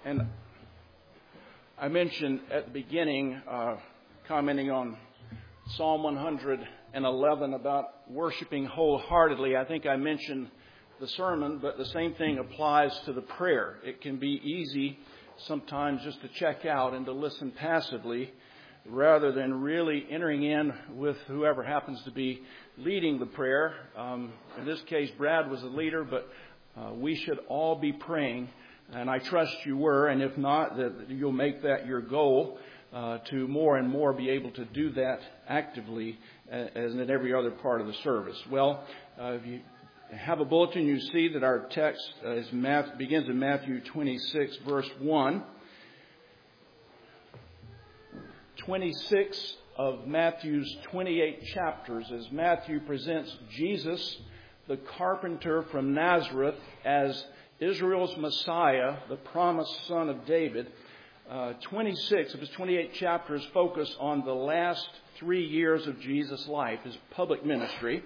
And I mentioned at the beginning, commenting on Psalm 111 about worshiping wholeheartedly. I think I mentioned the sermon, but the same thing applies to the prayer. It can be easy sometimes just to check out and to listen passively rather than really entering in with whoever happens to be leading the prayer. In this case, Brad was the leader, but we should all be praying, and I trust you were, and if not, that you'll make that your goal to more and more be able to do that actively as in every other part of the service. Well, if you have a bulletin, you see that our text begins in Matthew 26, verse 1. 26 of Matthew's 28 chapters as Matthew presents Jesus, the carpenter from Nazareth, as Israel's Messiah, the promised son of David. 26 of his 28 chapters focus on the last 3 years of Jesus' life, his public ministry.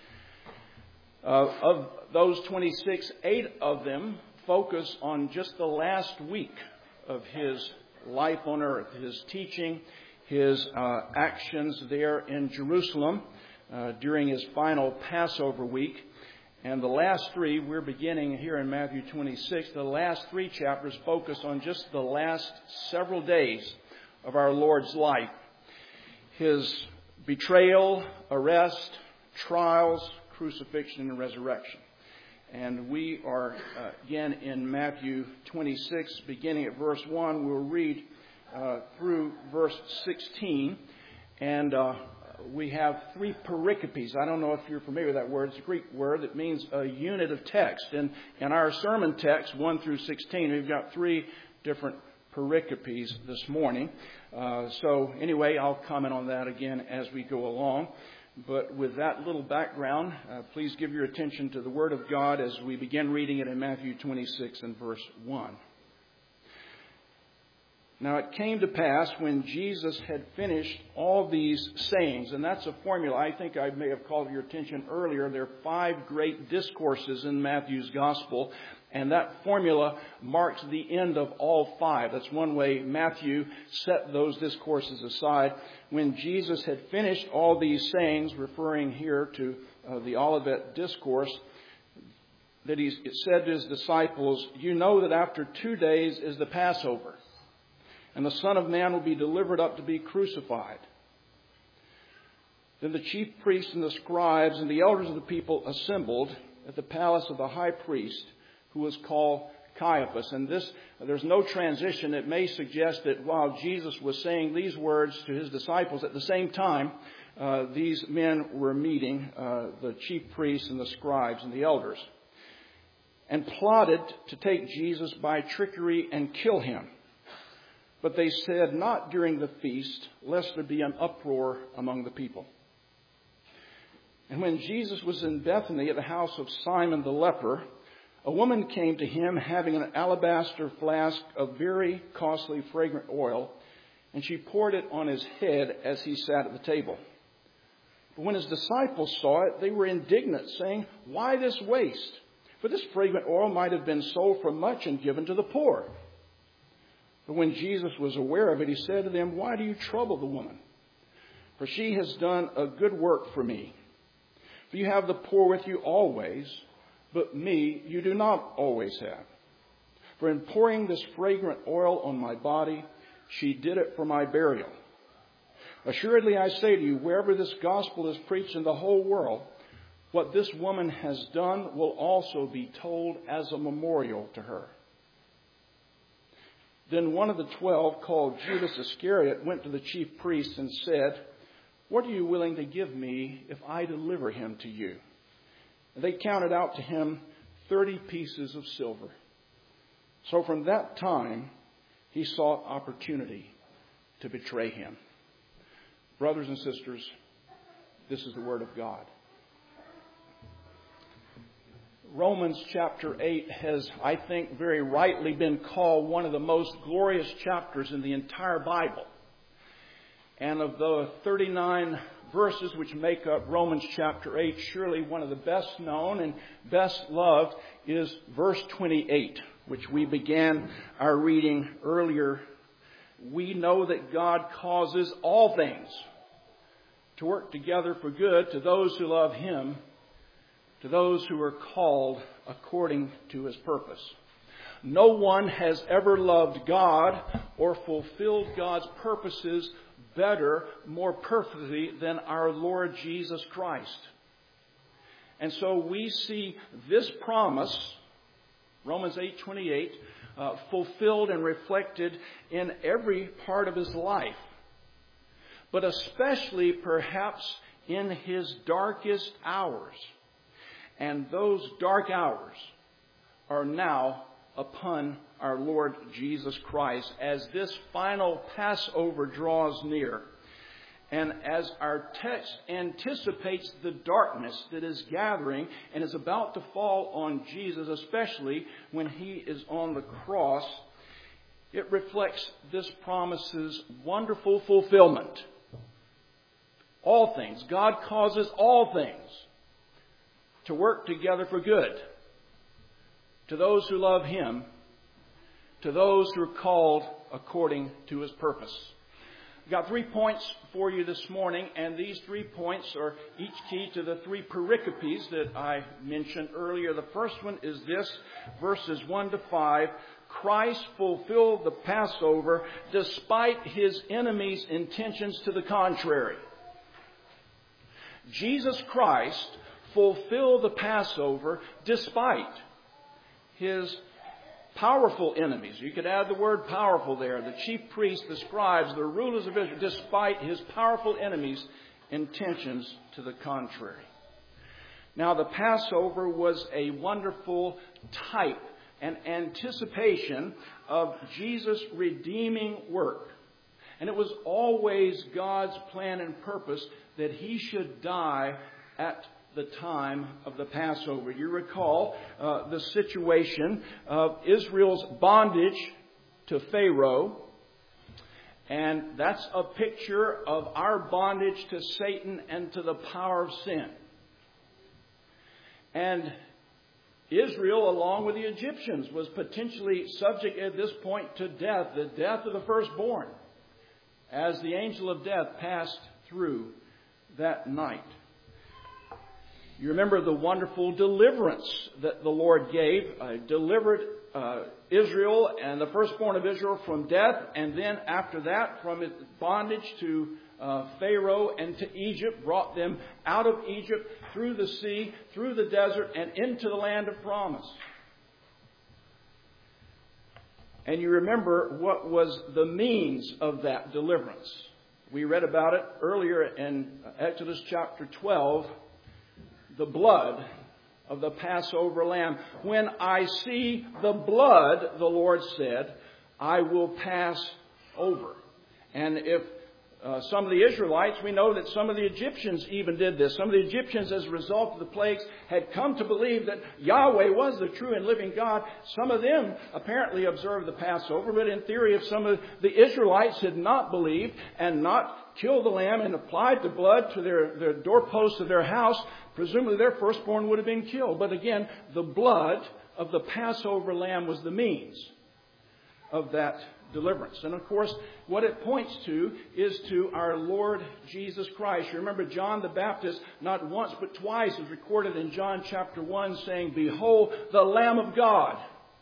Of those 26, 8 of them focus on just the last week of his life on earth, his teaching, his actions there in Jerusalem during his final Passover week. And the last 3, we're beginning here in Matthew 26, the last 3 chapters focus on just the last several days of our Lord's life. His betrayal, arrest, trials, crucifixion, and resurrection. And we are again in Matthew 26, beginning at verse 1. We'll read through verse 16. And we have 3 pericopes. I don't know if you're familiar with that word. It's a Greek word that means a unit of text. And in our sermon text, 1 through 16, we've got 3 different pericopes this morning. So anyway, I'll comment on that again as we go along. But with that little background, please give your attention to the Word of God as we begin reading it in Matthew 26 and verse 1. Now it came to pass when Jesus had finished all these sayings, and that's a formula. I think I may have called your attention earlier. There are 5 great discourses in Matthew's Gospel, and that formula marks the end of all 5. That's one way Matthew set those discourses aside. When Jesus had finished all these sayings, referring here to the Olivet Discourse, that he said to his disciples, "You know that after 2 days is the Passover, and the Son of Man will be delivered up to be crucified." Then the chief priests and the scribes and the elders of the people assembled at the palace of the high priest, who was called Caiaphas. And there's no transition. It may suggest that while Jesus was saying these words to his disciples, at the same time, these men were meeting, the chief priests and the scribes and the elders, and plotted to take Jesus by trickery and kill him. But they said, "Not during the feast, lest there be an uproar among the people." And when Jesus was in Bethany at the house of Simon the leper, a woman came to him having an alabaster flask of very costly fragrant oil, and she poured it on his head as he sat at the table. But when his disciples saw it, they were indignant, saying, "Why this waste? For this fragrant oil might have been sold for much and given to the poor." But when Jesus was aware of it, he said to them, "Why do you trouble the woman? For she has done a good work for me. For you have the poor with you always, but me you do not always have. For in pouring this fragrant oil on my body, she did it for my burial. Assuredly I say to you, wherever this gospel is preached in the whole world, what this woman has done will also be told as a memorial to her." Then one of the 12, called Judas Iscariot, went to the chief priests and said, "What are you willing to give me if I deliver him to you?" And they counted out to him 30 pieces of silver. So from that time, he sought opportunity to betray him. Brothers and sisters, this is the word of God. Romans chapter 8 has, I think, very rightly been called one of the most glorious chapters in the entire Bible. And of the 39 verses which make up Romans chapter 8, surely one of the best known and best loved is verse 28, which we began our reading earlier, we know that God causes all things to work together for good to those who love Him, to those who are called according to His purpose. No one has ever loved God or fulfilled God's purposes better, more perfectly than our Lord Jesus Christ. And so we see this promise, Romans 8:28, fulfilled and reflected in every part of His life, but especially perhaps in His darkest hours. And those dark hours are now upon our Lord Jesus Christ as this final Passover draws near. And as our text anticipates the darkness that is gathering and is about to fall on Jesus, especially when He is on the cross, it reflects this promise's wonderful fulfillment. All things. God causes all things to work together for good to those who love Him, to those who are called according to His purpose. I've got 3 points for you this morning, and these 3 points are each key to the 3 pericopes that I mentioned earlier. The first one is this, verses 1 to 5. Christ fulfilled the Passover despite His enemies' intentions to the contrary. Jesus Christ fulfilled the Passover despite His powerful enemies. You could add the word powerful there. The chief priests, the scribes, the rulers of Israel, despite His powerful enemies' intentions to the contrary. Now, the Passover was a wonderful type and anticipation of Jesus' redeeming work. And it was always God's plan and purpose that He should die at the time of the Passover. You recall the situation of Israel's bondage to Pharaoh. And that's a picture of our bondage to Satan and to the power of sin. And Israel, along with the Egyptians, was potentially subject at this point to death, the death of the firstborn, as the angel of death passed through that night. You remember the wonderful deliverance that the Lord gave, delivered Israel and the firstborn of Israel from death, and then after that from its bondage to Pharaoh and to Egypt, brought them out of Egypt, through the sea, through the desert, and into the land of promise. And you remember what was the means of that deliverance. We read about it earlier in Exodus chapter 12. The blood of the Passover lamb. When I see the blood, the Lord said, I will pass over. And if some of the Israelites, we know that some of the Egyptians even did this. Some of the Egyptians, as a result of the plagues, had come to believe that Yahweh was the true and living God. Some of them apparently observed the Passover, but in theory, if some of the Israelites had not believed and not killed the lamb and applied the blood to their doorposts of their house, presumably their firstborn would have been killed. But again, the blood of the Passover lamb was the means of that deliverance. And of course, what it points to is to our Lord Jesus Christ. You remember John the Baptist, not once but twice, is recorded in John chapter 1 saying, Behold, the Lamb of God.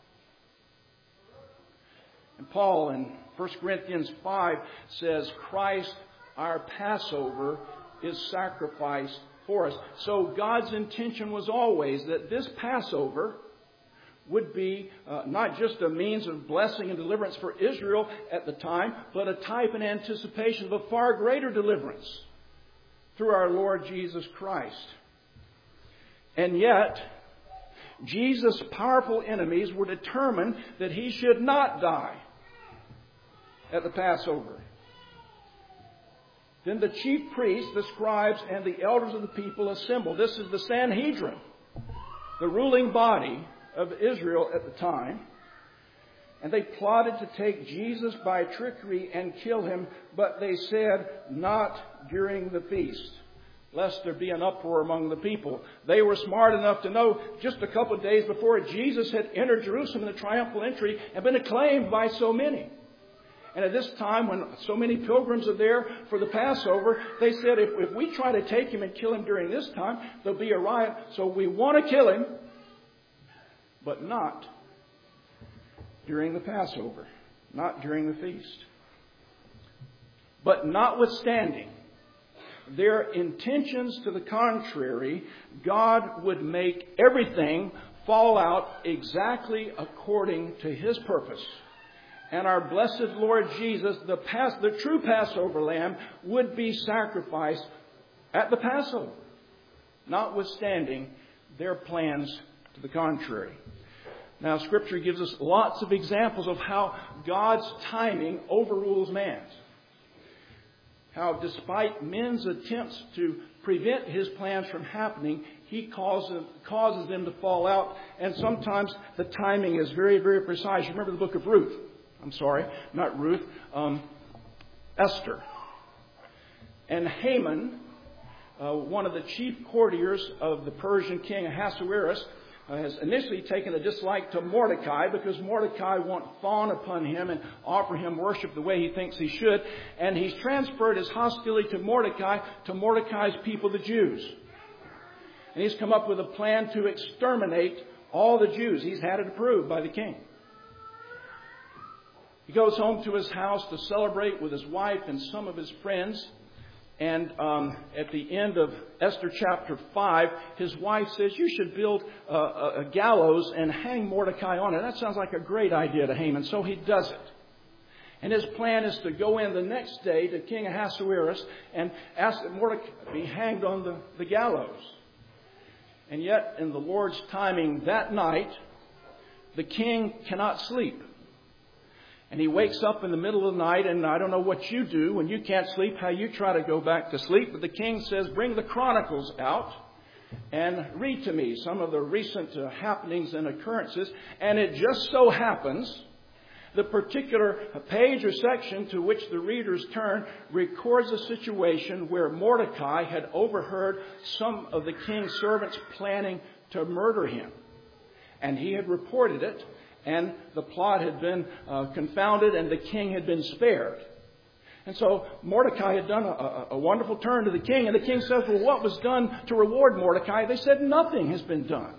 And Paul in 1 Corinthians 5 says, Christ, our Passover, is sacrificed for us. So God's intention was always that this Passover would be not just a means of blessing and deliverance for Israel at the time, but a type and anticipation of a far greater deliverance through our Lord Jesus Christ. And yet, Jesus' powerful enemies were determined that He should not die at the Passover. Then the chief priests, the scribes, and the elders of the people assembled. This is the Sanhedrin, the ruling body of Israel at the time. And they plotted to take Jesus by trickery and kill Him, but they said, not during the feast, lest there be an uproar among the people. They were smart enough to know just a couple of days before Jesus had entered Jerusalem in the triumphal entry and been acclaimed by so many. And at this time, when so many pilgrims are there for the Passover, they said, if we try to take him and kill him during this time, there'll be a riot. So we want to kill him, but not during the Passover, not during the feast. But notwithstanding their intentions to the contrary, God would make everything fall out exactly according to His purpose. And our blessed Lord Jesus, the true Passover lamb, would be sacrificed at the Passover, notwithstanding their plans to the contrary. Now, Scripture gives us lots of examples of how God's timing overrules man's. How despite men's attempts to prevent His plans from happening, He causes them to fall out. And sometimes the timing is very, very precise. You remember the book of Ruth. I'm sorry, not Ruth. Esther. And Haman, one of the chief courtiers of the Persian king Ahasuerus, has initially taken a dislike to Mordecai because Mordecai won't fawn upon him and offer him worship the way he thinks he should. And he's transferred his hostility to Mordecai's people, the Jews. And he's come up with a plan to exterminate all the Jews. He's had it approved by the king. He goes home to his house to celebrate with his wife and some of his friends. And at the end of Esther chapter 5, his wife says, you should build a gallows and hang Mordecai on it. That sounds like a great idea to Haman. So he does it. And his plan is to go in the next day to King Ahasuerus and ask that Mordecai be hanged on the gallows. And yet, in the Lord's timing that night, the king cannot sleep. And he wakes up in the middle of the night, and I don't know what you do when you can't sleep, how you try to go back to sleep. But the king says, bring the Chronicles out and read to me some of the recent happenings and occurrences. And it just so happens, the particular page or section to which the readers turn records a situation where Mordecai had overheard some of the king's servants planning to murder him. And he had reported it. And the plot had been confounded and the king had been spared. And so Mordecai had done a wonderful turn to the king. And the king says, well, what was done to reward Mordecai? They said, nothing has been done.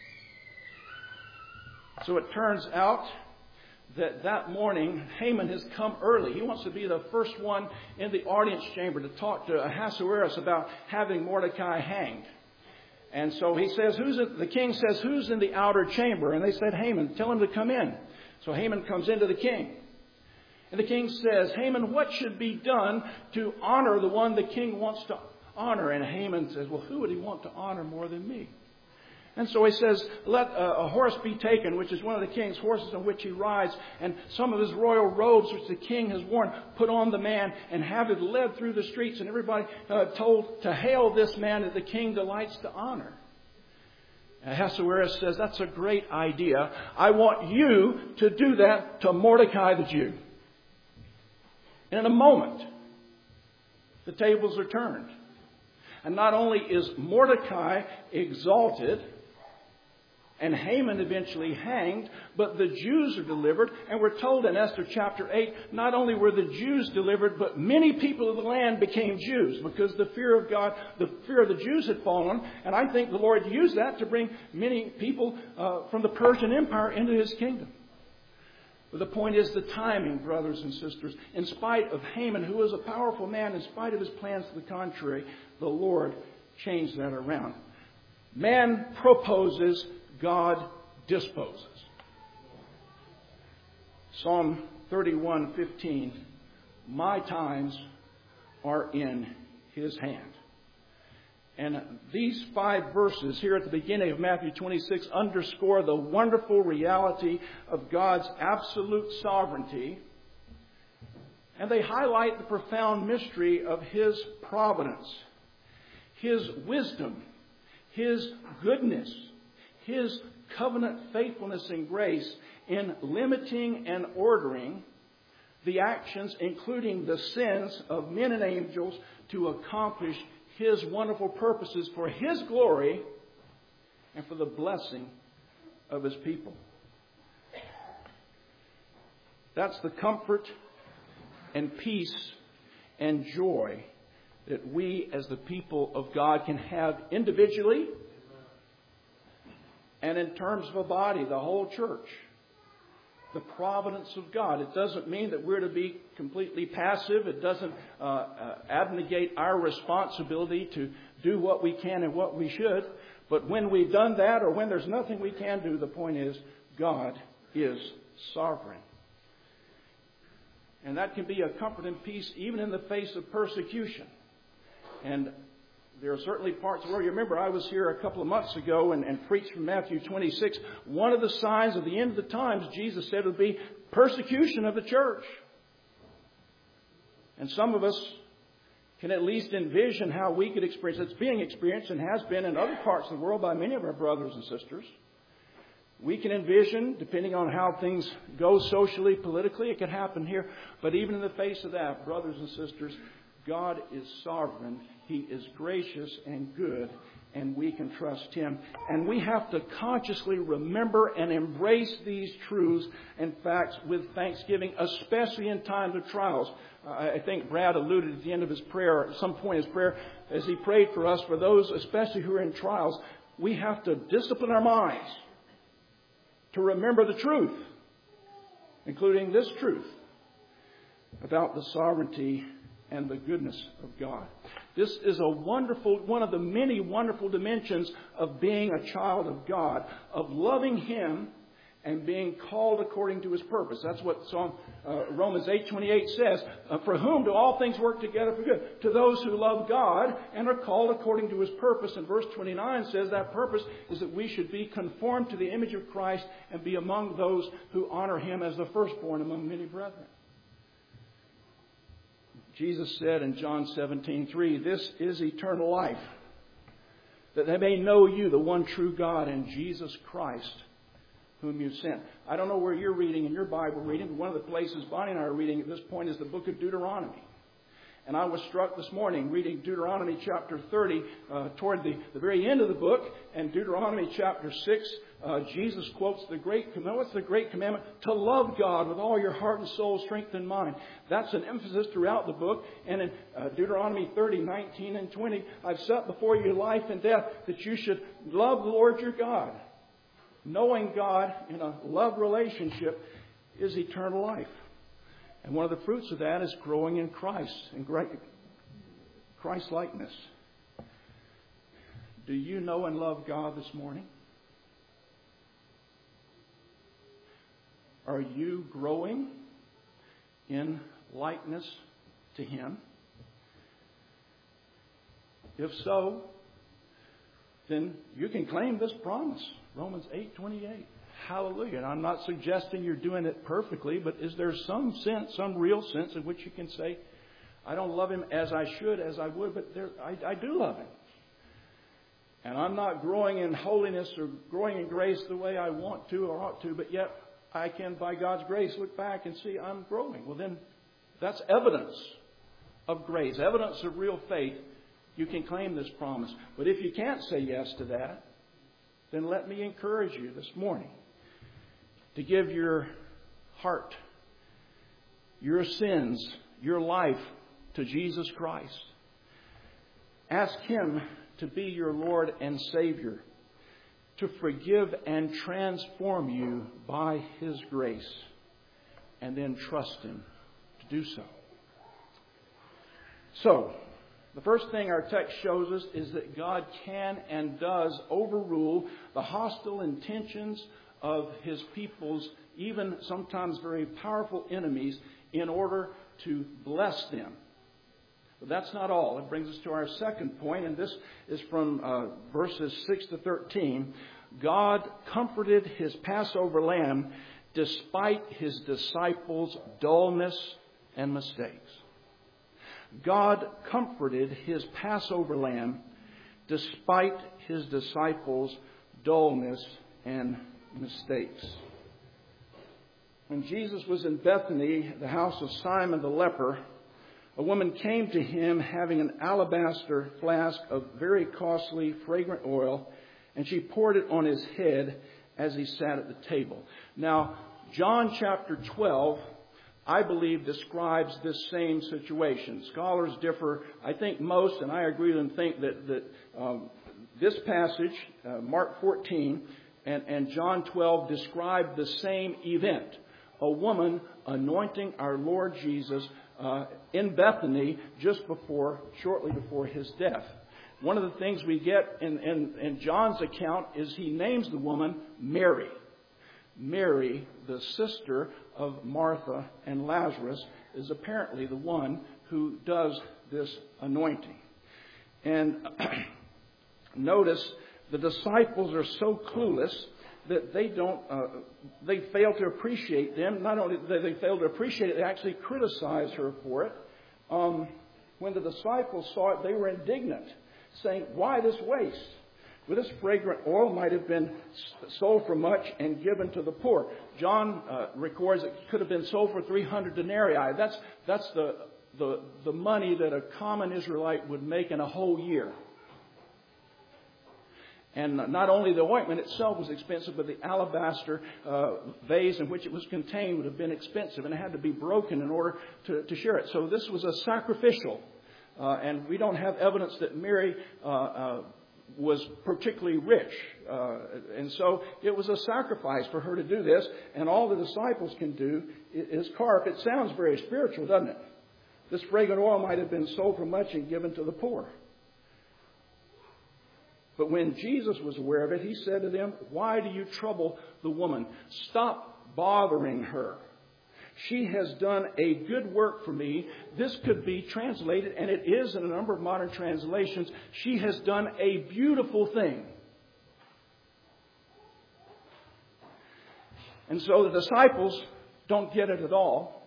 So it turns out that morning, Haman has come early. He wants to be the first one in the audience chamber to talk to Ahasuerus about having Mordecai hanged. And so he says, the king says, who's in the outer chamber? And they said, Haman, tell him to come in. So Haman comes into the king. And the king says, Haman, what should be done to honor the one the king wants to honor? And Haman says, well, who would he want to honor more than me? And so he says, let a horse be taken, which is one of the king's horses on which he rides, and some of his royal robes, which the king has worn, put on the man, and have it led through the streets, and everybody told to hail this man that the king delights to honor. Ahasuerus says, that's a great idea. I want you to do that to Mordecai the Jew. And in a moment, the tables are turned. And not only is Mordecai exalted, and Haman eventually hanged, but the Jews are delivered. And we're told in Esther chapter 8, not only were the Jews delivered, but many people of the land became Jews because the fear of God, the fear of the Jews had fallen. And I think the Lord used that to bring many people from the Persian Empire into His kingdom. But the point is the timing, brothers and sisters. In spite of Haman, who was a powerful man, in spite of his plans to the contrary, the Lord changed that around. Man proposes, God disposes. Psalm 31:15. My times are in His hand. And these 5 verses here at the beginning of Matthew 26 underscore the wonderful reality of God's absolute sovereignty. And they highlight the profound mystery of His providence, His wisdom, His goodness, His covenant faithfulness and grace in limiting and ordering the actions, including the sins of men and angels, to accomplish His wonderful purposes for His glory and for the blessing of His people. That's the comfort and peace and joy that we as the people of God can have individually and in terms of a body, the whole church. The providence of God. It doesn't mean that we're to be completely passive. It doesn't abnegate our responsibility to do what we can and what we should. But when we've done that, or when there's nothing we can do, the point is God is sovereign. And that can be a comfort and peace even in the face of persecution. And there are certainly parts where, you remember, I was here a couple of months ago and preached from Matthew 26. One of the signs of the end of the times, Jesus said, would be persecution of the church. And some of us can at least envision how we could experience it. It's being experienced and has been in other parts of the world by many of our brothers and sisters. We can envision, depending on how things go socially, politically, it could happen here. But even in the face of that, brothers and sisters, God is sovereign. He is gracious and good, and we can trust Him. And we have to consciously remember and embrace these truths and facts with thanksgiving, especially in times of trials. I think Brad alluded at the end of his prayer, at some point in his prayer, as he prayed for us, for those especially who are in trials, we have to discipline our minds to remember the truth, including this truth about the sovereignty and the goodness of God. This is one of the many wonderful dimensions of being a child of God, of loving Him and being called according to His purpose. That's what Romans 8:28 says. For whom do all things work together for good? To those who love God and are called according to His purpose. And verse 29 says that purpose is that we should be conformed to the image of Christ and be among those who honor Him as the firstborn among many brethren. Jesus said in John 17:3, this is eternal life, that they may know you, the one true God, and Jesus Christ, whom you sent. I don't know where you're reading in your Bible reading, but one of the places Bonnie and I are reading at this point is the book of Deuteronomy. And I was struck this morning reading Deuteronomy chapter 30 toward the very end of the book. And Deuteronomy chapter 6, Jesus quotes the great commandment. What's the great commandment? To love God with all your heart and soul, strength and mind. That's an emphasis throughout the book. And in Deuteronomy 30, 19 and 20, I've set before you life and death, that you should love the Lord your God. Knowing God in a love relationship is eternal life. And one of the fruits of that is growing in Christ and Christ-likeness. Do you know and love God this morning? Are you growing in likeness to Him? If so, then you can claim this promise. Romans 8:28. Hallelujah. And I'm not suggesting you're doing it perfectly, but is there some sense, some real sense in which you can say, I don't love Him as I should, as I would, but I do love Him. And I'm not growing in holiness or growing in grace the way I want to or ought to, but yet I can, by God's grace, look back and see I'm growing. Well, then that's evidence of grace, evidence of real faith. You can claim this promise. But if you can't say yes to that, then let me encourage you this morning to give your heart, your sins, your life to Jesus Christ. Ask Him to be your Lord and Savior, to forgive and transform you by His grace, and then trust Him to do so. So, the first thing our text shows us is that God can and does overrule the hostile intentions of His people's, even sometimes very powerful enemies, in order to bless them. But that's not all. It brings us to our second point, and this is from verses 6 to 13. God comforted His Passover lamb despite His disciples' dullness and mistakes. God comforted His Passover lamb despite His disciples' dullness and mistakes. When Jesus was in Bethany, the house of Simon the leper, a woman came to him having an alabaster flask of very costly, fragrant oil, and she poured it on his head as he sat at the table. Now, John chapter 12, I believe, describes this same situation. Scholars differ. I think most, and I agree with them, think that this passage, Mark 14 and John 12, describe the same event. A woman anointing our Lord Jesus in Bethany shortly before his death. One of the things we get in John's account is he names the woman Mary. Mary, the sister of Martha and Lazarus, is apparently the one who does this anointing. And notice the disciples are so clueless that they fail to appreciate them. Not only do they fail to appreciate it, they actually criticize her for it. When the disciples saw it, they were indignant, saying, "Why this waste? Well, this fragrant oil might have been sold for much and given to the poor." John records it could have been sold for 300 denarii. That's the money that a common Israelite would make in a whole year. And not only the ointment itself was expensive, but the alabaster vase in which it was contained would have been expensive, and it had to be broken in order to share it. So this was a sacrificial. And we don't have evidence that Mary was particularly rich. And so it was a sacrifice for her to do this. And all the disciples can do is carp. It sounds very spiritual, doesn't it? This fragrant oil might have been sold for much and given to the poor. But when Jesus was aware of it, he said to them, "Why do you trouble the woman? Stop bothering her. She has done a good work for me." This could be translated, and it is in a number of modern translations, "She has done a beautiful thing." And so the disciples don't get it at all.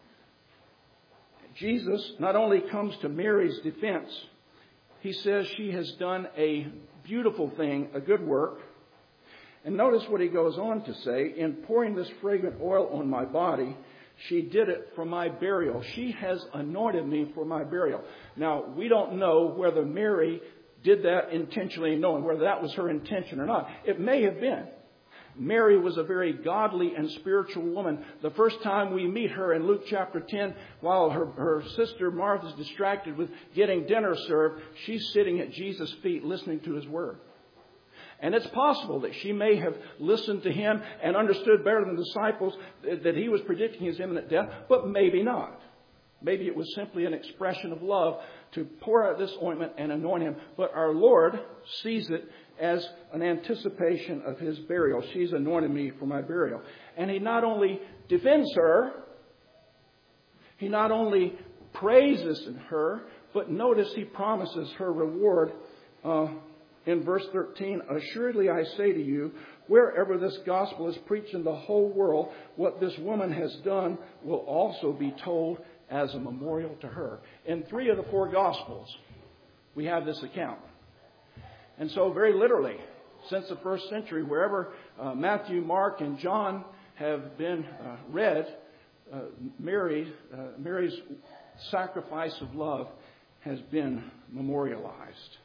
Jesus not only comes to Mary's defense, he says she has done a beautiful thing, a good work. And notice what he goes on to say, "In pouring this fragrant oil on my body, she did it for my burial." She has anointed me for my burial. Now, we don't know whether Mary did that intentionally, knowing whether that was her intention or not. It may have been. Mary was a very godly and spiritual woman. The first time we meet her in Luke chapter 10, while her sister Martha is distracted with getting dinner served, she's sitting at Jesus' feet listening to his word. And it's possible that she may have listened to him and understood better than the disciples that he was predicting his imminent death, but maybe not. Maybe it was simply an expression of love to pour out this ointment and anoint him. But our Lord sees it as an anticipation of his burial. She's anointed me for my burial. And he not only defends her, he not only praises her, but notice he promises her reward in verse 13. "Assuredly I say to you, wherever this gospel is preached in the whole world, what this woman has done will also be told as a memorial to her." In 3 of the 4 gospels, we have this account. And so very literally, since the first century, wherever Matthew, Mark, and John have been read, Mary's sacrifice of love has been memorialized.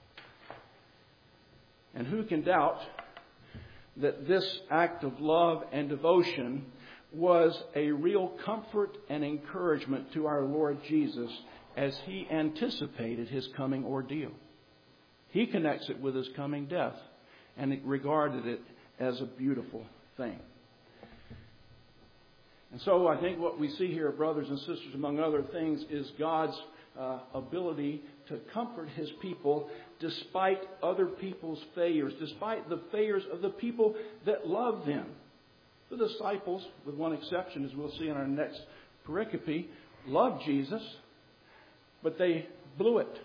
And who can doubt that this act of love and devotion was a real comfort and encouragement to our Lord Jesus as he anticipated his coming ordeal. He connects it with his coming death and regarded it as a beautiful thing. And so I think what we see here, brothers and sisters, among other things, is God's ability to comfort his people despite other people's failures, despite the failures of the people that love them. The disciples, with one exception, as we'll see in our next pericope, loved Jesus, but they blew it.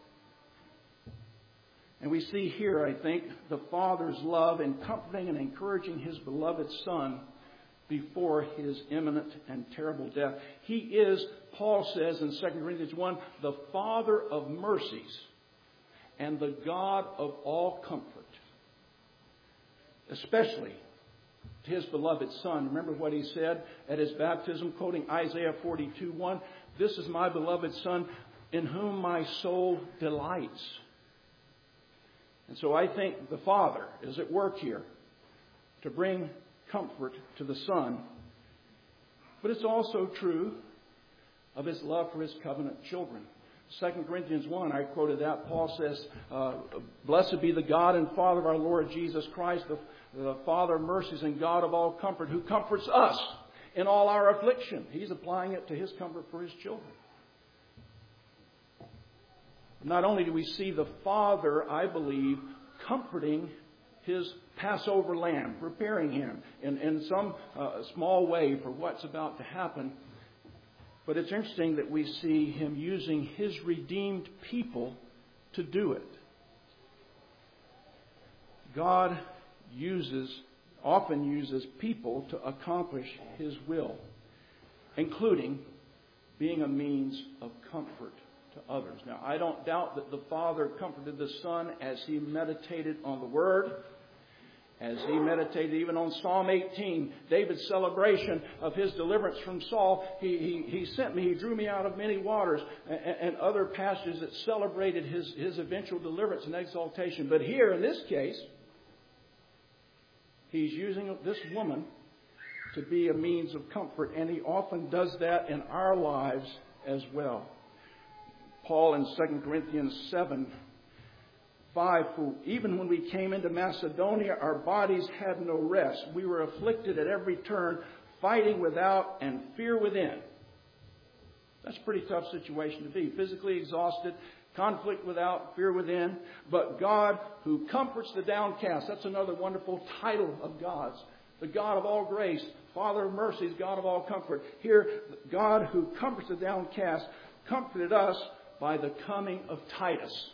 And we see here, I think, the Father's love in comforting and encouraging his beloved Son before his imminent and terrible death. He is, Paul says in 2 Corinthians 1, the Father of mercies and the God of all comfort, especially to his beloved Son. Remember what he said at his baptism, quoting Isaiah 42:1, This is my beloved Son, in whom my soul delights. And so I think the Father is at work here to bring comfort to the Son. But it's also true of His love for His covenant children. 2 Corinthians 1, I quoted that. Paul says, "Blessed be the God and Father of our Lord Jesus Christ, the Father of mercies and God of all comfort, who comforts us in all our affliction." He's applying it to His comfort for His children. Not only do we see the Father, I believe, comforting His Passover lamb, preparing Him in some small way for what's about to happen, but it's interesting that we see Him using His redeemed people to do it. God often uses people to accomplish His will, including being a means of comfort to others. Now, I don't doubt that the Father comforted the Son as He meditated on the Word, as He meditated even on Psalm 18, David's celebration of his deliverance from Saul. He sent me, He drew me out of many waters, and other passages that celebrated his eventual deliverance and exaltation. But here, in this case, He's using this woman to be a means of comfort, and He often does that in our lives as well. Paul in 2 Corinthians 7:5, "For even when we came into Macedonia, our bodies had no rest. We were afflicted at every turn, fighting without and fear within." That's a pretty tough situation to be. Physically exhausted, conflict without, fear within. But God who comforts the downcast. That's another wonderful title of God's. The God of all grace, Father of mercies, God of all comfort. Here, God who comforts the downcast comforted us by the coming of Titus.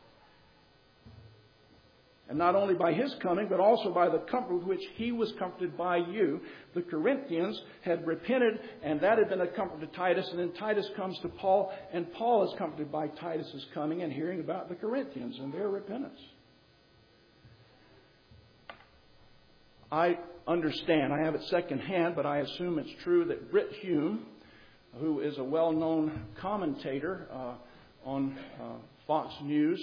And not only by his coming, but also by the comfort with which he was comforted by you. The Corinthians had repented, and that had been a comfort to Titus. And then Titus comes to Paul, and Paul is comforted by Titus's coming and hearing about the Corinthians and their repentance. I understand, I have it secondhand, but I assume it's true that Brit Hume, who is a well-known commentator on Fox News,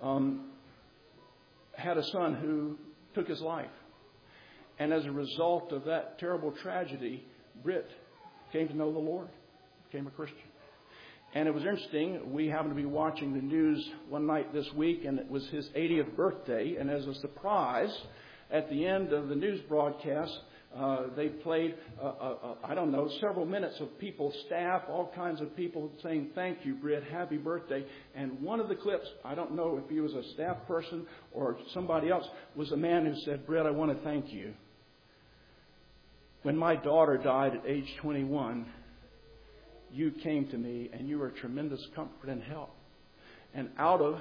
had a son who took his life. And as a result of that terrible tragedy, Brit came to know the Lord, became a Christian. And it was interesting, we happened to be watching the news one night this week, and it was his 80th birthday. And as a surprise, at the end of the news broadcast, they played, several minutes of people, staff, all kinds of people saying, "Thank you, Britt, happy birthday." And one of the clips, I don't know if he was a staff person or somebody else, was a man who said, "Britt, I want to thank you. When my daughter died at age 21, you came to me and you were a tremendous comfort and help." And out of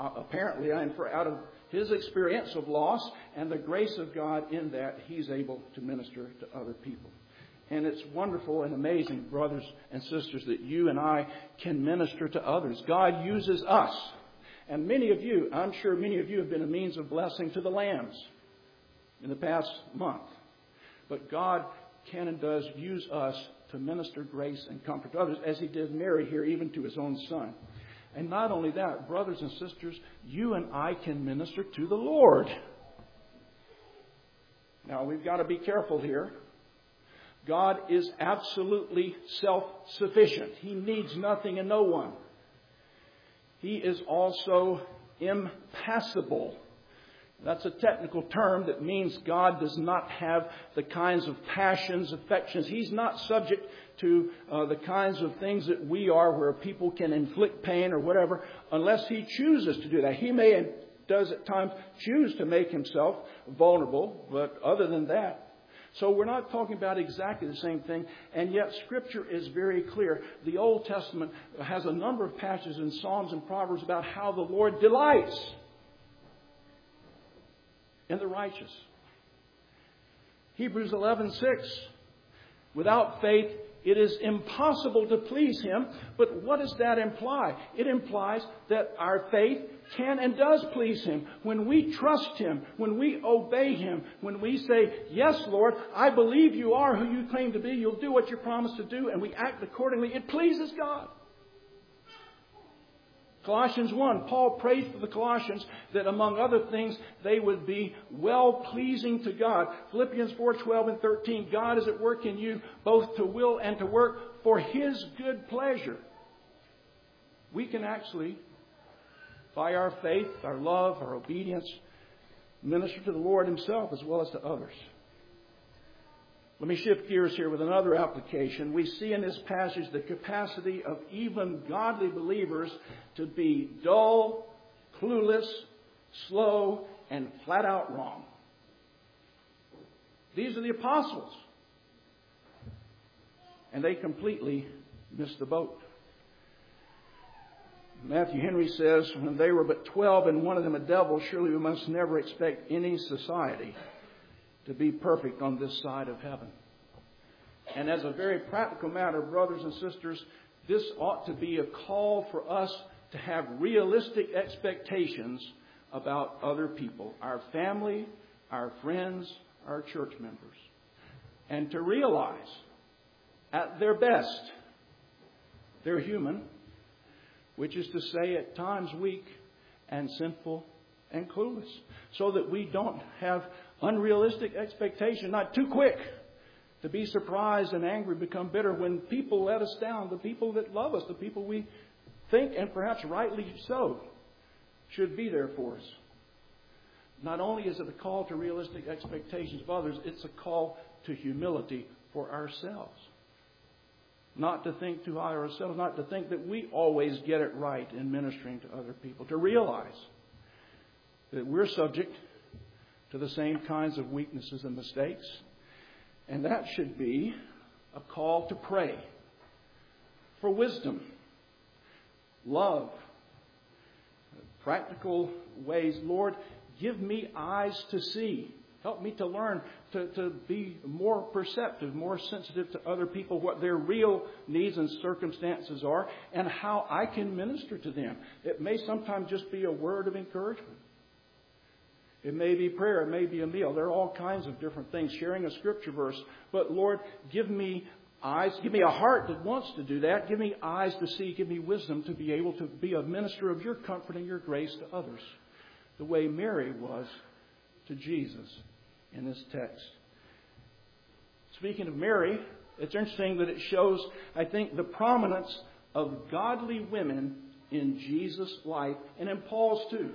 his experience of loss and the grace of God in that, he's able to minister to other people. And it's wonderful and amazing, brothers and sisters, that you and I can minister to others. God uses us. And I'm sure many of you have been a means of blessing to the lambs in the past month. But God can and does use us to minister grace and comfort to others, as He did Mary here, even to His own Son. And not only that, brothers and sisters, you and I can minister to the Lord. Now, we've got to be careful here. God is absolutely self-sufficient. He needs nothing and no one. He is also impassible. That's a technical term that means God does not have the kinds of passions, affections. He's not subject to the kinds of things that we are, where people can inflict pain or whatever, unless He chooses to do that. He may and does at times choose to make Himself vulnerable, but other than that. So we're not talking about exactly the same thing, and yet Scripture is very clear. The Old Testament has a number of passages in Psalms and Proverbs about how the Lord delights in the righteous. Hebrews 11:6. Without faith, It is impossible to please Him. But what does that imply? It implies that our faith can and does please Him. When we trust Him, when we obey Him, when we say, yes, Lord, I believe you are who you claim to be. You'll do what you promised to do, and we act accordingly. It pleases God. Colossians 1, Paul prayed for the Colossians that among other things they would be well-pleasing to God. Philippians 4:12 and 13, God is at work in you both to will and to work for His good pleasure. We can actually, by our faith, our love, our obedience, minister to the Lord Himself as well as to others. Let me shift gears here with another application. We see in this passage the capacity of even godly believers to be dull, clueless, slow, and flat out wrong. These are the apostles. And they completely missed the boat. Matthew Henry says, when they were but 12 and one of them a devil, surely we must never expect any society to be perfect on this side of heaven. And as a very practical matter, brothers and sisters, this ought to be a call for us to have realistic expectations about other people, our family, our friends, our church members. And to realize, at their best, they're human, which is to say at times weak and sinful and clueless, so that we don't have unrealistic expectation, not too quick to be surprised and angry, become bitter when people let us down, the people that love us, the people we think, and perhaps rightly so, should be there for us. Not only is it a call to realistic expectations of others, it's a call to humility for ourselves. Not to think too high of ourselves, not to think that we always get it right in ministering to other people. To realize that we're subject to the same kinds of weaknesses and mistakes. And that should be a call to pray for wisdom, love, practical ways. Lord, give me eyes to see. Help me to learn to be more perceptive, more sensitive to other people, what their real needs and circumstances are, and how I can minister to them. It may sometimes just be a word of encouragement. It may be prayer. It may be a meal. There are all kinds of different things. Sharing a scripture verse. But Lord, give me eyes. Give me a heart that wants to do that. Give me eyes to see. Give me wisdom to be able to be a minister of your comfort and your grace to others. The way Mary was to Jesus in this text. Speaking of Mary, it's interesting that it shows, I think, the prominence of godly women in Jesus' life and in Paul's too.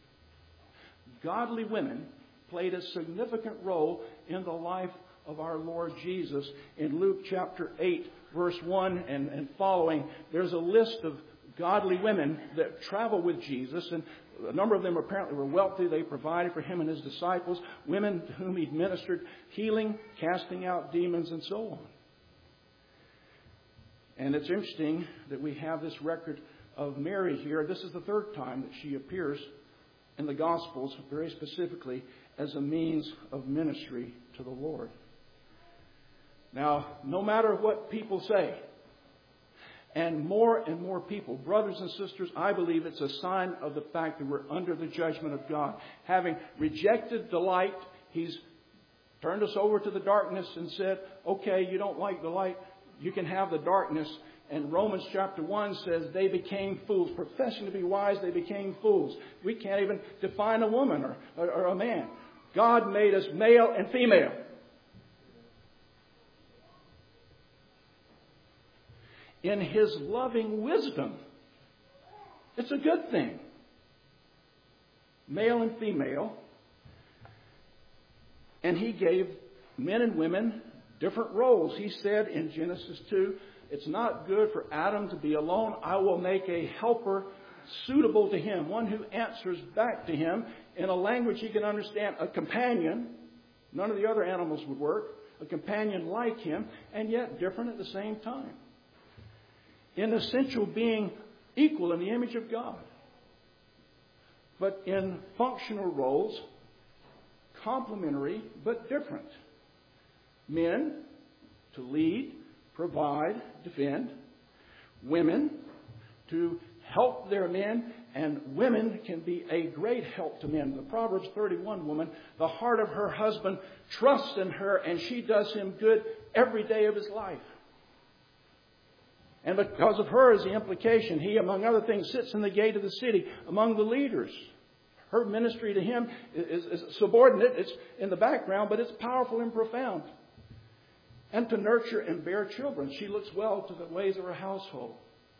Godly women played a significant role in the life of our Lord Jesus. In Luke chapter 8, verse 1 and following, there's a list of godly women that travel with Jesus, and a number of them apparently were wealthy. They provided for Him and His disciples, women to whom He ministered healing, casting out demons, and so on. And it's interesting that we have this record of Mary here. This is the third time that she appears in the Gospels, very specifically, as a means of ministry to the Lord. Now, no matter what people say, and more people, brothers and sisters, I believe it's a sign of the fact that we're under the judgment of God. Having rejected the light, He's turned us over to the darkness and said, okay, you don't like the light, you can have the darkness. And Romans chapter 1 says they became fools. Professing to be wise, they became fools. We can't even define a woman or a man. God made us male and female. In His loving wisdom, it's a good thing. Male and female. And He gave men and women different roles. He said in Genesis 2, it's not good for Adam to be alone. I will make a helper suitable to him, one who answers back to him in a language he can understand, a companion. None of the other animals would work. A companion like him, and yet different at the same time. In essential being equal in the image of God. But in functional roles, complementary but different. Men to lead, provide, defend, women to help their men, and women can be a great help to men. The Proverbs 31 woman, the heart of her husband trusts in her, and she does him good every day of his life. And because of her is the implication. He, among other things, sits in the gate of the city among the leaders. Her ministry to him is subordinate. It's in the background, but it's powerful and profound. And to nurture and bear children. She looks well to the ways of her household.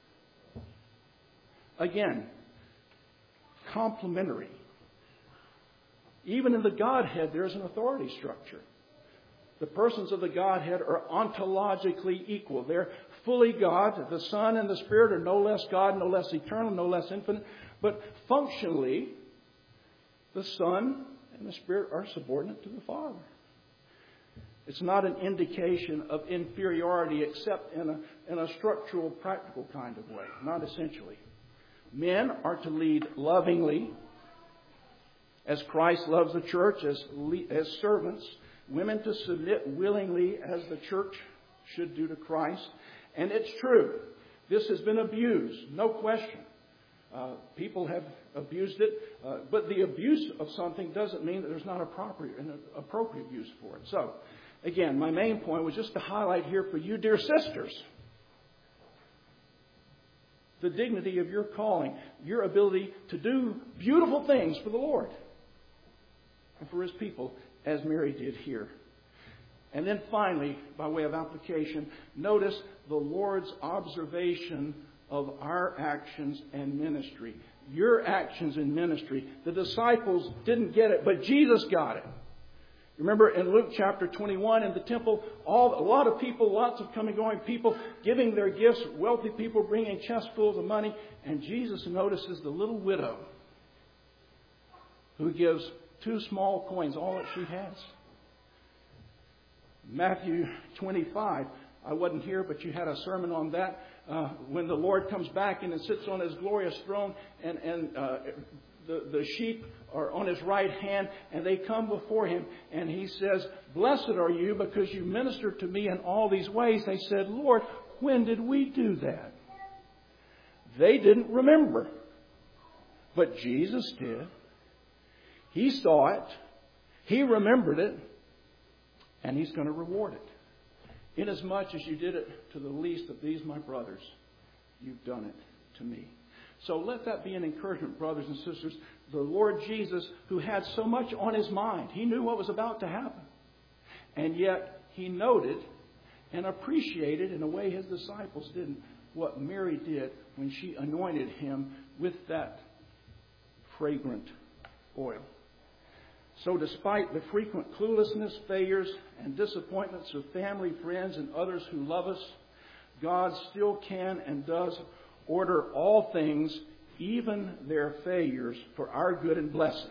Again, complementary. Even in the Godhead, there's an authority structure. The persons of the Godhead are ontologically equal. They're fully God. The Son and the Spirit are no less God, no less eternal, no less infinite. But functionally, the Son and the Spirit are subordinate to the Father. It's not an indication of inferiority except in a structural, practical kind of way, not essentially. Men are to lead lovingly, as Christ loves the church, as servants. Women to submit willingly, as the church should do to Christ. And it's true. This has been abused, no question. People have abused it. But the abuse of something doesn't mean that there's not an appropriate use for it. So, again, my main point was just to highlight here for you, dear sisters, the dignity of your calling, your ability to do beautiful things for the Lord and for His people, as Mary did here. And then finally, by way of application, notice the Lord's observation of our actions and ministry. Your actions and ministry. The disciples didn't get it, but Jesus got it. Remember in Luke chapter 21 in the temple, a lot of people, lots of coming going people giving their gifts, wealthy people bringing chestfuls of money. And Jesus notices the little widow who gives 2 small coins, all that she has. Matthew 25. I wasn't here, but you had a sermon on that. When the Lord comes back and sits on His glorious throne, and the sheep are on His right hand, and they come before Him, and He says, "Blessed are you, because you ministered to me in all these ways." They said, "Lord, when did we do that?" They didn't remember. But Jesus did. He saw it. He remembered it. And He's going to reward it. Inasmuch as you did it to the least of these, my brothers, you've done it to me. So let that be an encouragement, brothers and sisters. The Lord Jesus, who had so much on His mind, He knew what was about to happen. And yet He noted and appreciated, in a way His disciples didn't, what Mary did when she anointed Him with that fragrant oil. So despite the frequent cluelessness, failures, and disappointments of family, friends, and others who love us, God still can and does order all things, even their failures, for our good and blessing.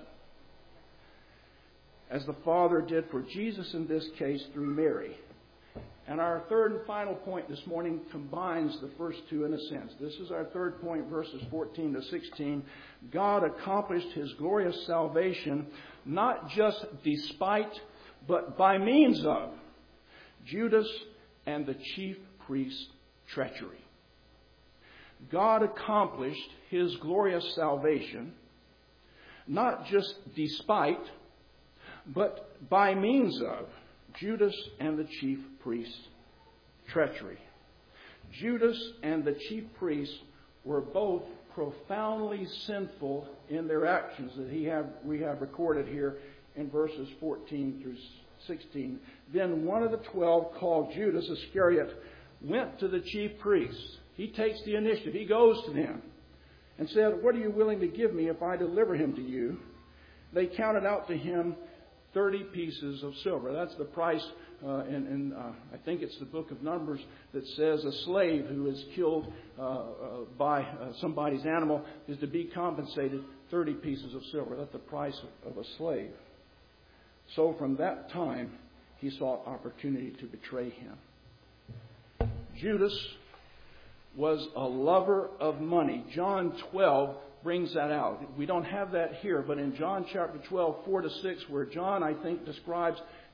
As the Father did for Jesus in this case through Mary. And our third and final point this morning combines the first two in a sense. This is our third point, verses 14 to 16. God accomplished His glorious salvation not just despite, but by means of Judas and the chief priest's treachery. God accomplished His glorious salvation not just despite, but by means of Judas and the chief priest's treachery. Judas and the chief priests were both profoundly sinful in their actions that we have recorded here in verses 14 through 16. Then one of the 12, called Judas Iscariot, went to the chief priests. He takes the initiative. He goes to them and said, "What are you willing to give me if I deliver him to you?" They counted out to him 30 pieces of silver. That's the price, and I think it's the book of Numbers that says a slave who is killed by somebody's animal is to be compensated 30 pieces of silver. That's the price of a slave. So from that time, he sought opportunity to betray him. Judas was a lover of money. John 12 brings that out. We don't have that here, but in John chapter 12, 4 to 6, where John, I think, describes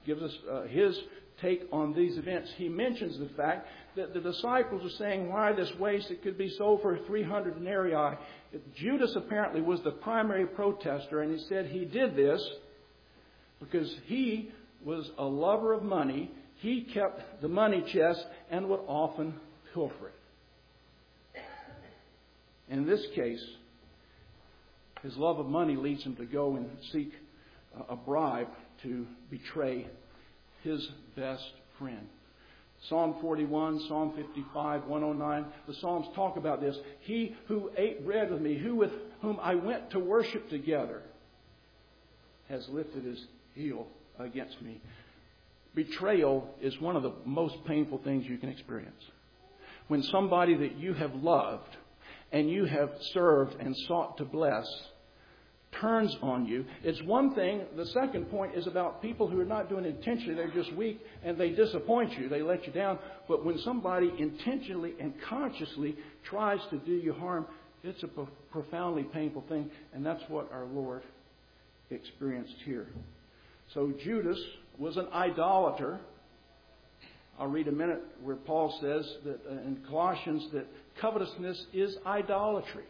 gives us his take on these events. He mentions the fact that the disciples are saying, why this waste? It could be sold for 300 denarii. Judas apparently was the primary protester, and he said he did this because he was a lover of money. He kept the money chest and would often pilfer it. In this case, his love of money leads him to go and seek a bribe to betray his best friend. Psalm 41, Psalm 55, 109, the Psalms talk about this. He who ate bread with me, with whom I went to worship together, has lifted his heel against me. Betrayal is one of the most painful things you can experience. When somebody that you have loved and you have served and sought to bless turns on you. It's one thing. The second point is about people who are not doing it intentionally. They're just weak and they disappoint you. They let you down. But when somebody intentionally and consciously tries to do you harm, it's a profoundly painful thing. And that's what our Lord experienced here. So Judas was an idolater. I'll read a minute where Paul says that in Colossians that covetousness is idolatry.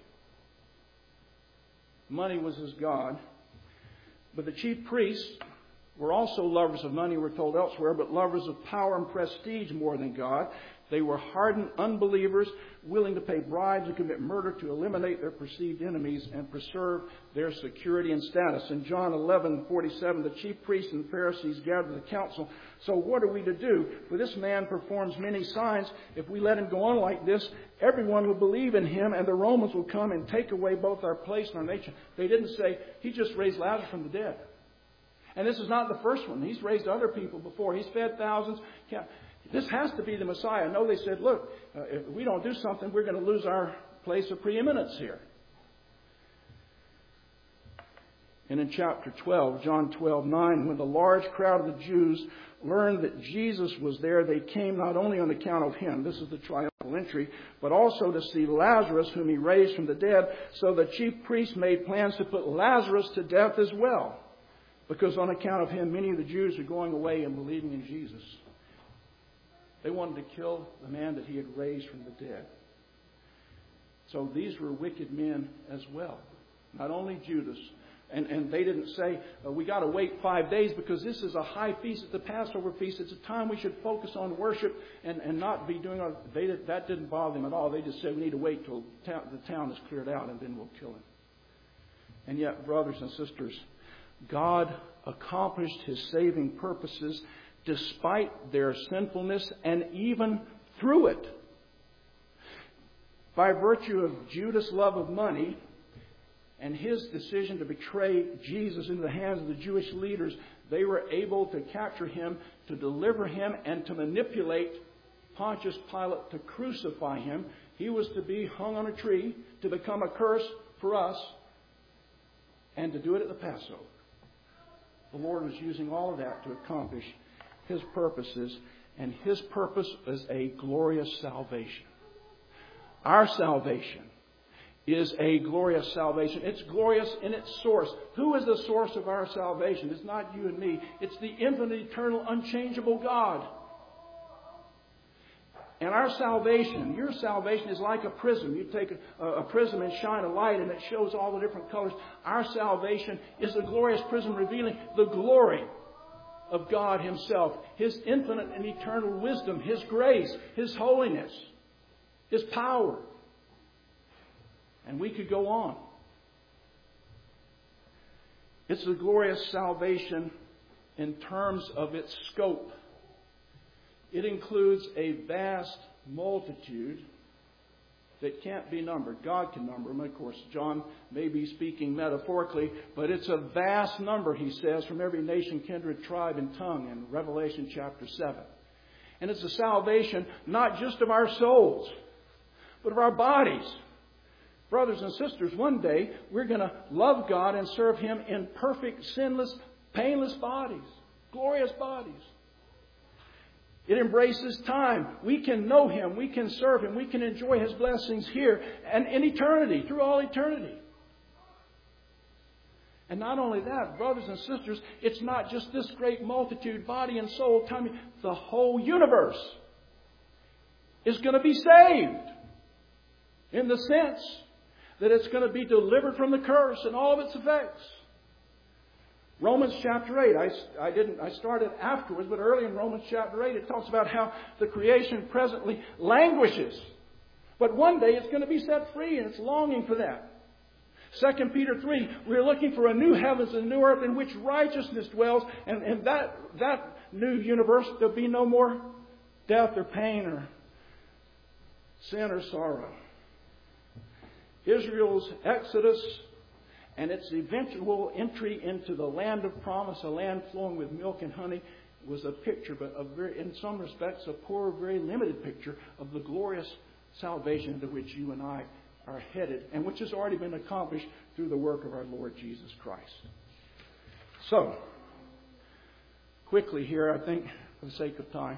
Money was his God. But the chief priests were also lovers of money, we're told elsewhere, but lovers of power and prestige more than God. They were hardened unbelievers, willing to pay bribes and commit murder to eliminate their perceived enemies and preserve their security and status. In John 11:47, the chief priests and Pharisees gathered the council. So what are we to do? For this man performs many signs. If we let him go on like this, everyone will believe in him, and the Romans will come and take away both our place and our nation. They didn't say, he just raised Lazarus from the dead. And this is not the first one. He's raised other people before. He's fed thousands. This has to be the Messiah. No, they said, look, if we don't do something, we're going to lose our place of preeminence here. And in chapter 12, John 12:9, when the large crowd of the Jews learned that Jesus was there, they came not only on account of him, this is the triumphal entry, but also to see Lazarus, whom he raised from the dead. So the chief priests made plans to put Lazarus to death as well, because on account of him, many of the Jews are going away and believing in Jesus. They wanted to kill the man that he had raised from the dead. So these were wicked men as well. Not only Judas. And they didn't say, we got to wait 5 days because this is a high feast. It's the Passover feast. It's a time we should focus on worship and not be doing that didn't bother them at all. They just said we need to wait till the town is cleared out and then we'll kill him. And yet, brothers and sisters, God accomplished his saving purposes despite their sinfulness and even through it. By virtue of Judas' love of money and his decision to betray Jesus into the hands of the Jewish leaders, they were able to capture him, to deliver him, and to manipulate Pontius Pilate to crucify him. He was to be hung on a tree, to become a curse for us, and to do it at the Passover. The Lord was using all of that to accomplish his purposes, and his purpose is a glorious salvation. Our salvation is a glorious salvation. It's glorious in its source. Who is the source of our salvation? It's not you and me. It's the infinite, eternal, unchangeable God. And our salvation, your salvation is like a prism. You take a prism and shine a light and it shows all the different colors. Our salvation is a glorious prism revealing the glory of God himself, his infinite and eternal wisdom, his grace, his holiness, his power. And we could go on. It's a glorious salvation in terms of its scope. It includes a vast multitude that can't be numbered. God can number them, of course. John may be speaking metaphorically, but it's a vast number, he says, from every nation, kindred, tribe, and tongue in Revelation chapter 7. And it's a salvation not just of our souls, but of our bodies. Brothers and sisters, one day we're going to love God and serve him in perfect, sinless, painless bodies, glorious bodies. It embraces time. We can know him. We can serve him. We can enjoy his blessings here and in eternity, through all eternity. And not only that, brothers and sisters, it's not just this great multitude, body and soul, time. The whole universe is going to be saved. In the sense that it's going to be delivered from the curse and all of its effects. Romans chapter 8, I started afterwards, but early in Romans chapter 8 it talks about how the creation presently languishes. But one day it's going to be set free, and it's longing for that. 2 Peter 3, we're looking for a new heavens and a new earth in which righteousness dwells. And that new universe, there'll be no more death or pain or sin or sorrow. Israel's exodus and its eventual entry into the land of promise, a land flowing with milk and honey, was a picture, but in some respects, a poor, very limited picture of the glorious salvation to which you and I are headed, and which has already been accomplished through the work of our Lord Jesus Christ. So, quickly here, I think, for the sake of time,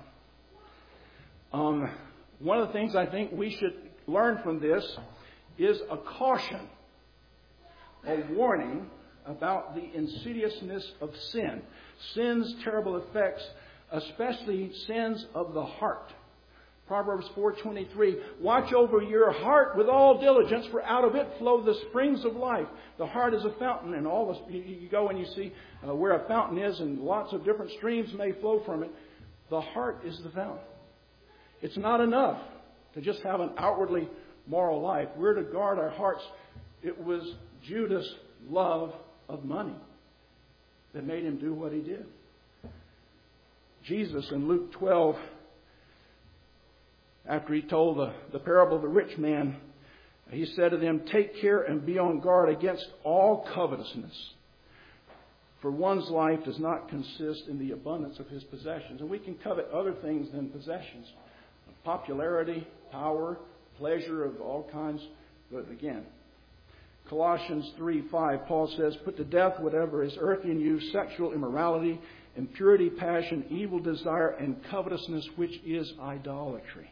one of the things I think we should learn from this is a caution, a warning about the insidiousness of sin. Sin's terrible effects, especially sins of the heart. Proverbs 4:23, watch over your heart with all diligence, for out of it flow the springs of life. The heart is a fountain, and all this, you go and you see where a fountain is, and lots of different streams may flow from it. The heart is the fountain. It's not enough to just have an outwardly moral life. We're to guard our hearts. It was Judas' love of money that made him do what he did. Jesus in Luke 12, after he told the parable of the rich man, he said to them, take care and be on guard against all covetousness. For one's life does not consist in the abundance of his possessions. And we can covet other things than possessions. Popularity, power, pleasure of all kinds. But again, Colossians 3:5, Paul says, put to death whatever is earthly in you, sexual immorality, impurity, passion, evil desire, and covetousness, which is idolatry.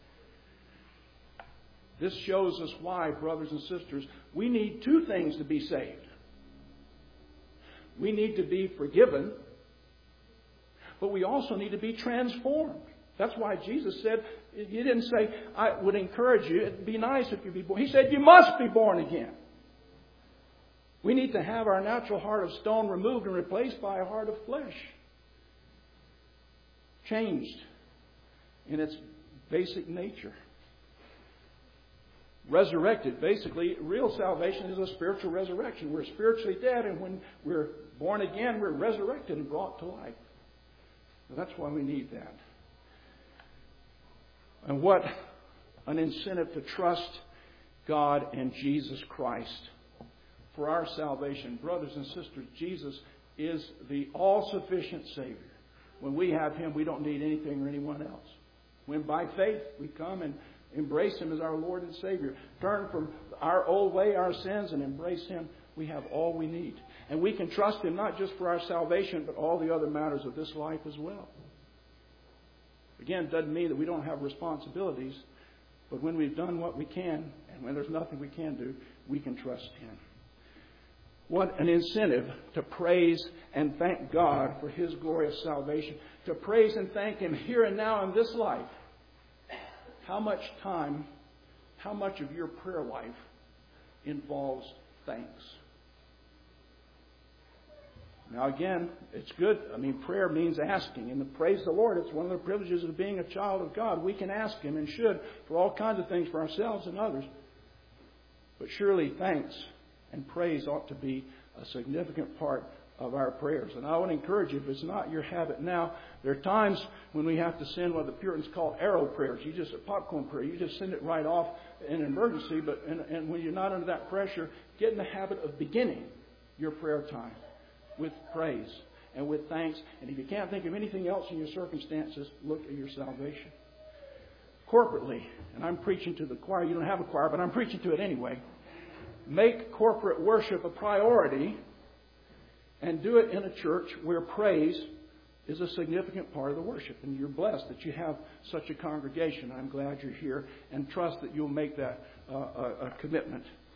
This shows us why, brothers and sisters, we need two things to be saved. We need to be forgiven, but we also need to be transformed. That's why Jesus said, he didn't say, I would encourage you, it'd be nice if you be born. He said, you must be born again. We need to have our natural heart of stone removed and replaced by a heart of flesh. Changed in its basic nature. Resurrected. Basically, real salvation is a spiritual resurrection. We're spiritually dead, and when we're born again, we're resurrected and brought to life. And that's why we need that. And what an incentive to trust God and Jesus Christ for our salvation. Brothers and sisters, Jesus is the all-sufficient Savior. When we have Him, we don't need anything or anyone else. When by faith we come and embrace Him as our Lord and Savior, turn from our old way, our sins, and embrace Him, we have all we need. And we can trust Him not just for our salvation, but all the other matters of this life as well. Again, it doesn't mean that we don't have responsibilities, but when we've done what we can, and when there's nothing we can do, we can trust Him. What an incentive to praise and thank God for His glorious salvation. To praise and thank Him here and now in this life. How much time, how much of your prayer life involves thanks? Now again, it's good. Prayer means asking. And to praise the Lord, it's one of the privileges of being a child of God. We can ask Him and should for all kinds of things for ourselves and others. But surely thanks and praise ought to be a significant part of our prayers. And I would encourage you, if it's not your habit now, there are times when we have to send what the Puritans call arrow prayers. You just a popcorn prayer. You just send it right off in an emergency. And when you're not under that pressure, get in the habit of beginning your prayer time with praise and with thanks. And if you can't think of anything else in your circumstances, look at your salvation. Corporately, and I'm preaching to the choir. You don't have a choir, but I'm preaching to it anyway. Make corporate worship a priority and do it in a church where praise is a significant part of the worship. And you're blessed that you have such a congregation. I'm glad you're here and trust that you'll make that a commitment.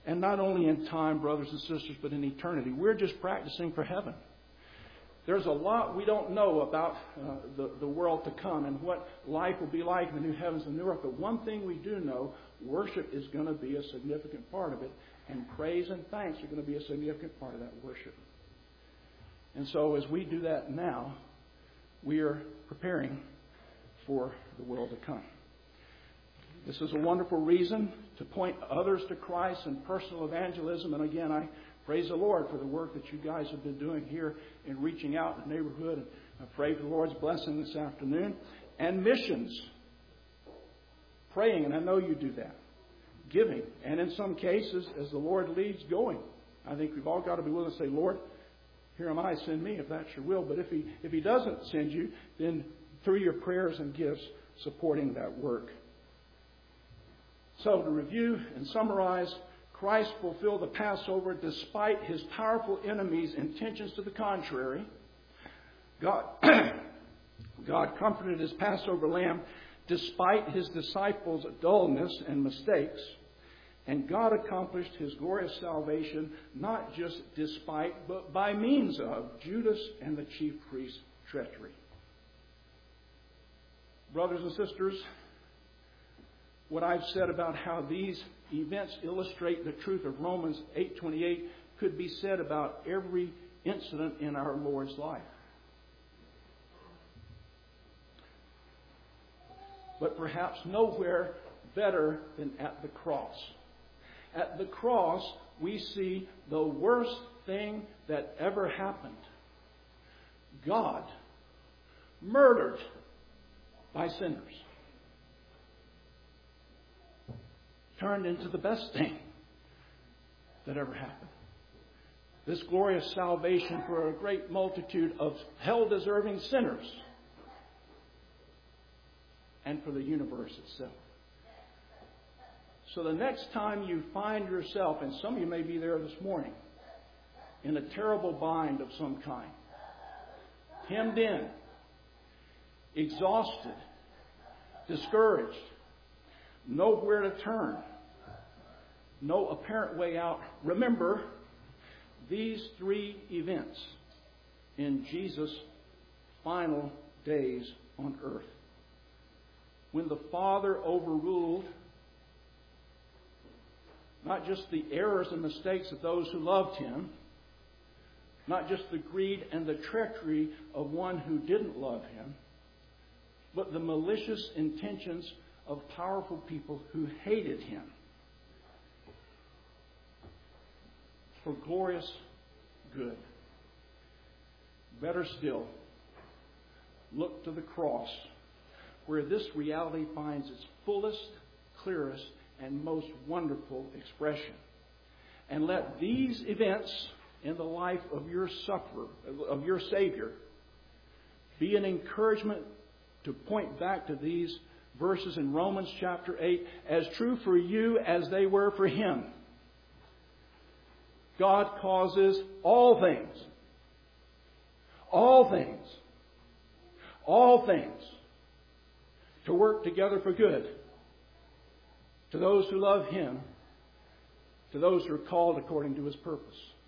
And not only in time, brothers and sisters, but in eternity. We're just practicing for heaven. There's a lot we don't know about the world to come and what life will be like in the new heavens and new earth. But one thing we do know, worship is going to be a significant part of it. And praise and thanks are going to be a significant part of that worship. And so as we do that now, we are preparing for the world to come. This is a wonderful reason to point others to Christ in personal evangelism. And again, I praise the Lord for the work that you guys have been doing here in reaching out in the neighborhood. And I pray for the Lord's blessing this afternoon. And missions. Praying, and I know you do that. Giving. And in some cases, as the Lord leads, going. I think we've all got to be willing to say, Lord, here am I, send me if that's your will. But if He doesn't send you, then through your prayers and gifts, supporting that work. So to review and summarize, Christ fulfilled the Passover despite His powerful enemies' intentions to the contrary. God comforted His Passover lamb despite His disciples' dullness and mistakes. And God accomplished His glorious salvation not just despite, but by means of Judas and the chief priest's treachery. Brothers and sisters, what I've said about how these events illustrate the truth of Romans 8:28 could be said about every incident in our Lord's life. But perhaps nowhere better than at the cross. At the cross, we see the worst thing that ever happened. God murdered by sinners turned into the best thing that ever happened. This glorious salvation for a great multitude of hell-deserving sinners and for the universe itself. So the next time you find yourself, and some of you may be there this morning, in a terrible bind of some kind, hemmed in, exhausted, discouraged, nowhere to turn, no apparent way out. Remember these three events in Jesus' final days on earth. When the Father overruled not just the errors and mistakes of those who loved Him, not just the greed and the treachery of one who didn't love Him, but the malicious intentions of powerful people who hated Him. For glorious good. Better still, look to the cross, where this reality finds its fullest, clearest, and most wonderful expression. And let these events in the life of your sufferer, of your Savior, be an encouragement to point back to these verses in Romans chapter 8 as true for you as they were for Him. God causes all things to work together for good to those who love Him, to those who are called according to His purpose.